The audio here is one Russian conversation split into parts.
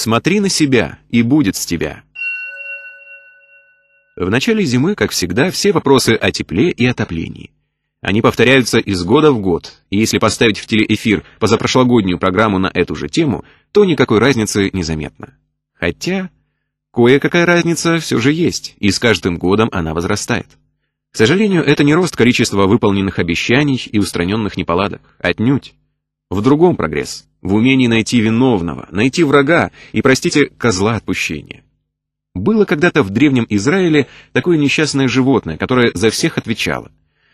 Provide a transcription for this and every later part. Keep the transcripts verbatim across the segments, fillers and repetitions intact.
Смотри на себя, и будет с тебя. В начале зимы, как всегда, все вопросы о тепле и отоплении. Они повторяются из года в год, и если поставить в телеэфир позапрошлогоднюю программу на эту же тему, то никакой разницы не заметно. Хотя, кое-какая разница все же есть, и с каждым годом она возрастает. К сожалению, это не рост количества выполненных обещаний и устраненных неполадок, отнюдь. В другом прогресс, в умении найти виновного, найти врага и, простите, козла отпущения. Было когда-то в древнем Израиле такое несчастное животное, которое за всех отвечало.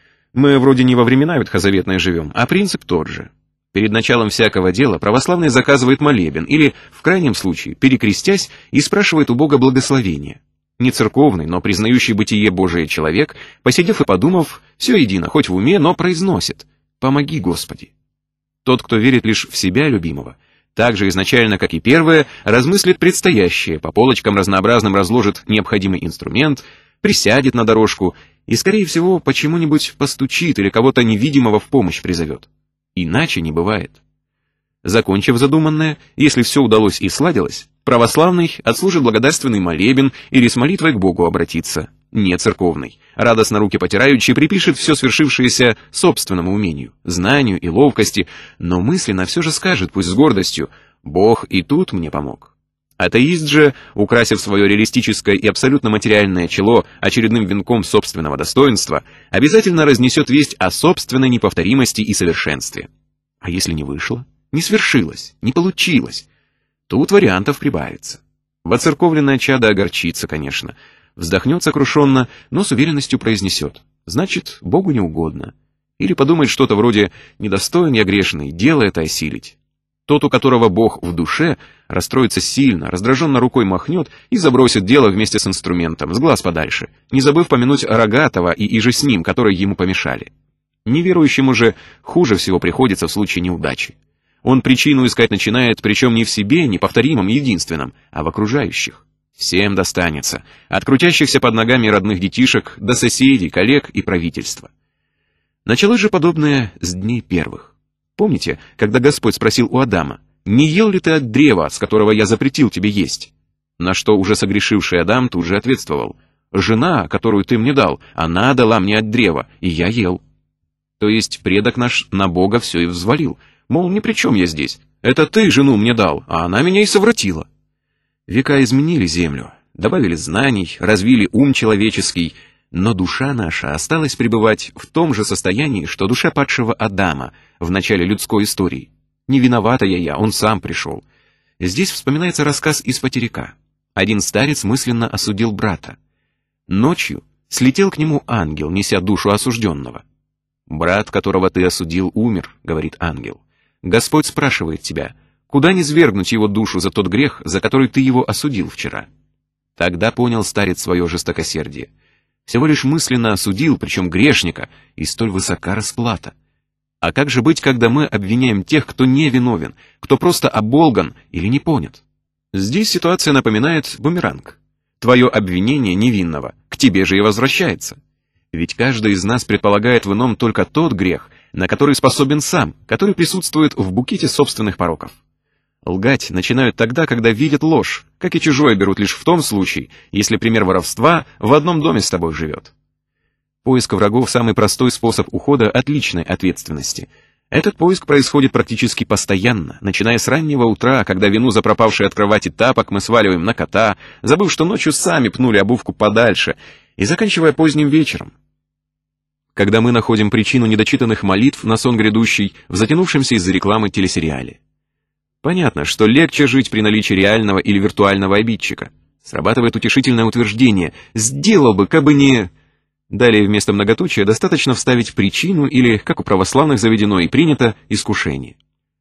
Мы вроде не во времена ветхозаветные живем, а принцип тот же. Перед началом всякого дела православный заказывает молебен или, в крайнем случае, перекрестясь, и спрашивает у Бога благословения. Не церковный, но признающий бытие Божие человек, посидев и подумав, все едино, хоть в уме, но произносит: «Помоги, Господи». Тот, кто верит лишь в себя любимого, так же изначально, как и первое, размыслит предстоящее, по полочкам разнообразным разложит необходимый инструмент, присядет на дорожку и, скорее всего, почему-нибудь постучит или кого-то невидимого в помощь призовет. Иначе не бывает. Закончив задуманное, если все удалось и сладилось, православный отслужит благодарственный молебен или с молитвой к Богу обратится, не церковный, радостно руки потираючи припишет все свершившееся собственному умению, знанию и ловкости, но мысленно все же скажет, пусть с гордостью: «Бог и тут мне помог». Атеист же, украсив свое реалистическое и абсолютно материальное чело очередным венком собственного достоинства, обязательно разнесет весть о собственной неповторимости и совершенстве. А если не вышло, не свершилось, не получилось, тут вариантов прибавится. Воцерковленное чадо огорчится, конечно, вздохнет сокрушенно, но с уверенностью произнесет: «Значит, Богу не угодно». Или подумает что-то вроде: «Недостоин я грешный, дело это осилить». Тот, у которого Бог в душе, расстроится сильно, раздраженно рукой махнет и забросит дело вместе с инструментом, с глаз подальше, не забыв помянуть Рогатого и иже с ним, которые ему помешали. Неверующему же хуже всего приходится в случае неудачи. Он причину искать начинает, причем не в себе, неповторимом, единственном, а в окружающих. Всем достанется, от крутящихся под ногами родных детишек до соседей, коллег и правительства. Началось же подобное с дней первых. Помните, когда Господь спросил у Адама: «Не ел ли ты от древа, с которого я запретил тебе есть?» На что уже согрешивший Адам тут же ответствовал: «Жена, которую ты мне дал, она дала мне от древа, и я ел». То есть предок наш на Бога все и взвалил, мол, ни при чем я здесь, это ты жену мне дал, а она меня и совратила. Века изменили землю, добавили знаний, развили ум человеческий, но душа наша осталась пребывать в том же состоянии, что душа падшего Адама в начале людской истории. Не виновата я я, он сам пришел. Здесь вспоминается рассказ из Потеряка. Один старец мысленно осудил брата. Ночью слетел к нему ангел, неся душу осужденного. «Брат, которого ты осудил, умер», — говорит ангел. «Господь спрашивает тебя, куда не свергнуть его душу за тот грех, за который ты его осудил вчера?» Тогда понял старец свое жестокосердие. Всего лишь мысленно осудил, причем грешника, и столь высока расплата. А как же быть, когда мы обвиняем тех, кто не виновен, кто просто оболган или не понят? Здесь ситуация напоминает бумеранг. Твое обвинение невинного к тебе же и возвращается. Ведь каждый из нас предполагает в ином только тот грех, на который способен сам, который присутствует в букете собственных пороков. Лгать начинают тогда, когда видят ложь, как и чужое берут лишь в том случае, если пример воровства в одном доме с тобой живет. Поиск врагов – самый простой способ ухода от личной ответственности. Этот поиск происходит практически постоянно, начиная с раннего утра, когда вину за пропавший от кровати тапок мы сваливаем на кота, забыв, что ночью сами пнули обувку подальше, и заканчивая поздним вечером, когда мы находим причину недочитанных молитв на сон грядущий в затянувшемся из-за рекламы телесериале. Понятно, что легче жить при наличии реального или виртуального обидчика. Срабатывает утешительное утверждение: «Сделал бы, кабы не...» Далее вместо многоточия достаточно вставить причину или, как у православных заведено и принято, искушение.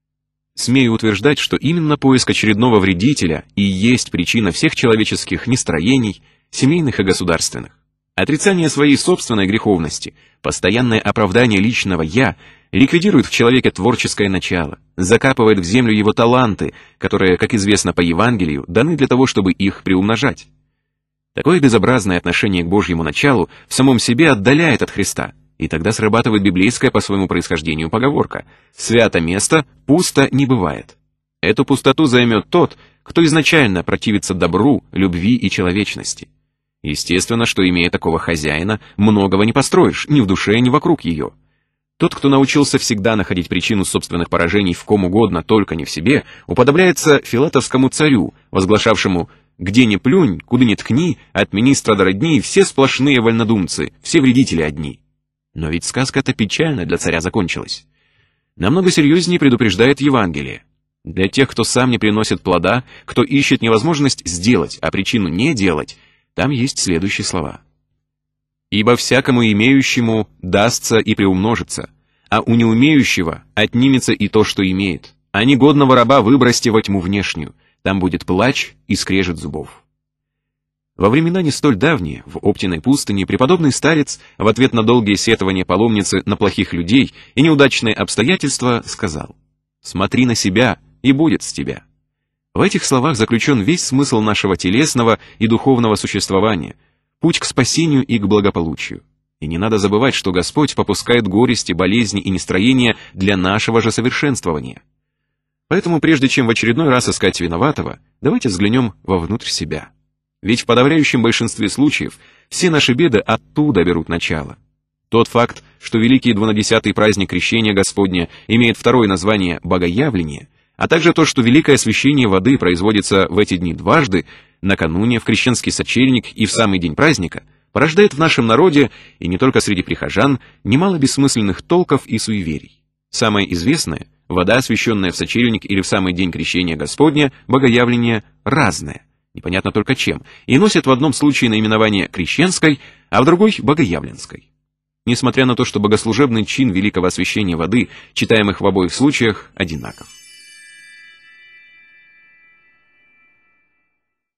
Смею утверждать, что именно поиск очередного вредителя и есть причина всех человеческих нестроений, семейных и государственных. Отрицание своей собственной греховности, постоянное оправдание личного «я» ликвидирует в человеке творческое начало, закапывает в землю его таланты, которые, как известно по Евангелию, даны для того, чтобы их приумножать. Такое безобразное отношение к Божьему началу в самом себе отдаляет от Христа, и тогда срабатывает библейская по своему происхождению поговорка: «Свято место пусто не бывает». Эту пустоту займет тот, кто изначально противится добру, любви и человечности. Естественно, что, имея такого хозяина, многого не построишь, ни в душе, ни вокруг ее. Тот, кто научился всегда находить причину собственных поражений в ком угодно, только не в себе, уподобляется филатовскому царю, возглашавшему: «Где ни плюнь, куда ни ткни, от министра до родни все сплошные вольнодумцы, все вредители одни». Но ведь сказка-то печально для царя закончилась. Намного серьезнее предупреждает Евангелие. Для тех, кто сам не приносит плода, кто ищет невозможность сделать, а причину не делать, там есть следующие слова. «Ибо всякому имеющему дастся и приумножится, а у неумеющего отнимется и то, что имеет, а негодного раба выбросьте во тьму внешнюю, там будет плач и скрежет зубов». Во времена не столь давние, в Оптиной пустыне, преподобный старец в ответ на долгие сетования паломницы на плохих людей и неудачные обстоятельства сказал: «Смотри на себя, и будет с тебя». В этих словах заключен весь смысл нашего телесного и духовного существования, путь к спасению и к благополучию. И не надо забывать, что Господь попускает горести, болезни и нестроения для нашего же совершенствования. Поэтому прежде чем в очередной раз искать виноватого, давайте взглянем вовнутрь себя. Ведь в подавляющем большинстве случаев все наши беды оттуда берут начало. Тот факт, что великий двунадесятый праздник Крещения Господня имеет второе название Богоявление, а также то, что великое освящение воды производится в эти дни дважды, накануне, в крещенский сочельник и в самый день праздника, порождает в нашем народе, и не только среди прихожан, немало бессмысленных толков и суеверий. Самое известное – вода, освященная в сочельник или в самый день Крещения Господня, Богоявление, разная, непонятно только чем, и носит в одном случае наименование крещенской, а в другой – богоявленской. Несмотря на то, что богослужебный чин великого освящения воды, читаемых в обоих случаях, одинаков.